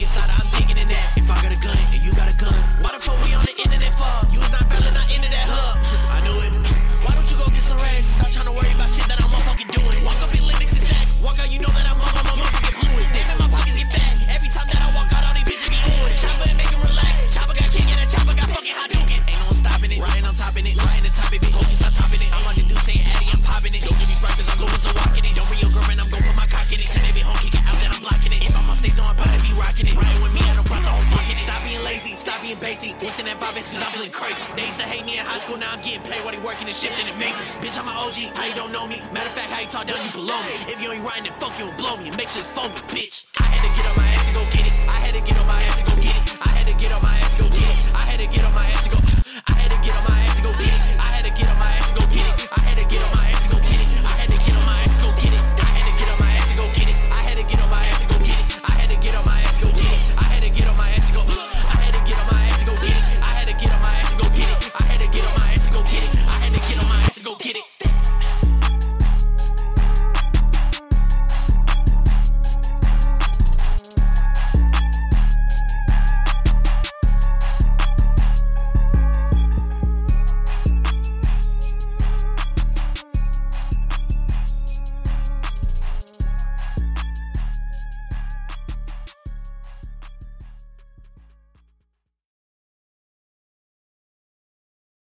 dig inside, I'm digging in that. If I got a gun and you got a gun, why the fuck we on the internet for? You was not valid, not into that hub. I knew it. Why don't you go get some rest? Stop trying to worry about shit that I'm motherfucking doing. Walk up in Linux and sex. Walk out, you know that I'm motherfucking fluid. Damn it, my pockets get fat. Every time that I walk out, all these bitches be on it. Chopper and make him relax. Chopper got kick and that chopper got fucking hot doing. Ain't no one stopping it. Riding on top of it. Riding the top of it. Hokey stop topping it. I'm on the dude saying Addy, I'm popping it. Don't give me rappers, I'm going so walking it. Don't bring your girlfriend, I'm gon' put my cock in it. Tell they be home, kick it out, then I'm blocking it. If I'm on stage, know I'm about to be rocking it. Riding with me, I don't rock the whole fucking. Stop being lazy, stop being basic. Listen at 5 cause I'm feeling crazy. They used to hate me in high school, now I'm getting paid while they working and shifting and Macy's. Bitch, I'm an OG, how you don't know me? Matter of fact, how you talk down, you below me. If you ain't riding, then fuck you and blow me. And make sure it's phony, bitch.